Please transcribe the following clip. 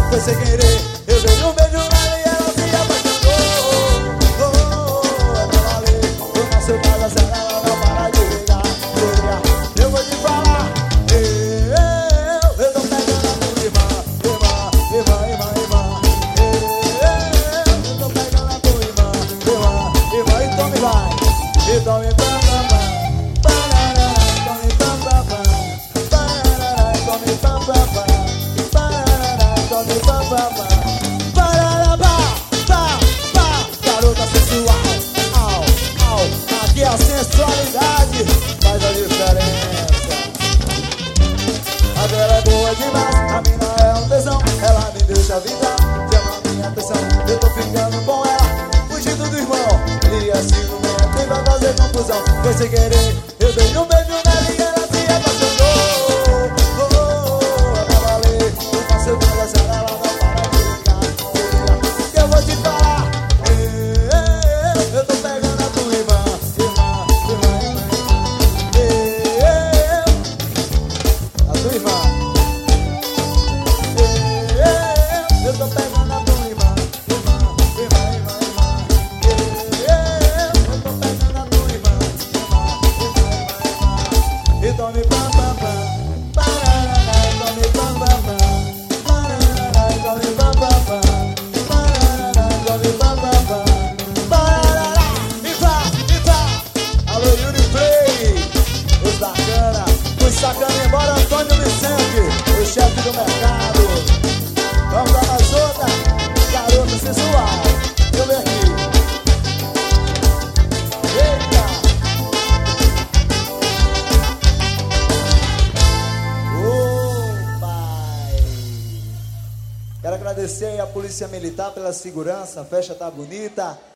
Foi sem querer, eu dei um beijo nela e ela se apaixonou. É pra valer, o nosso caso será, ela não para de ligar. Eu vou te falar, eu tô pegando a tua irmã. Eu tô pegando a tua irmã. Então me vai, então me vai. Garota sensual, aqui a sensualidade faz a diferença. A girl é boa demais, a mina é um tesão. Ela me deixa vibrar, chama a minha atenção. Eu tô ficando com ela, fugindo do irmão. E assim no momento vai fazer confusão. Foi sem querer, eu dei um beijo nela e ela se apaixonou. É pra valer, eu faço o caso, ela não para de ligar. Que eu vou te falar, eu tô pegando a tua irmã. A tua irmã. Eu tô pegando a tua irmã. Eu tô pegando a tua irmã. Então me pam pam pam, parará, então me pam pam pam, parará, então me pam pam pam, parará, então me pam pam pam, parará, e vá. Alô Yuri Play, os bacana, os sacana, embora Antônio Vicente, o chefe do mercado. Vamos dar mais outra, garota sensual. Eu venho aqui. Eita! Pai! Quero agradecer aí a Polícia Militar pela segurança, a festa tá bonita.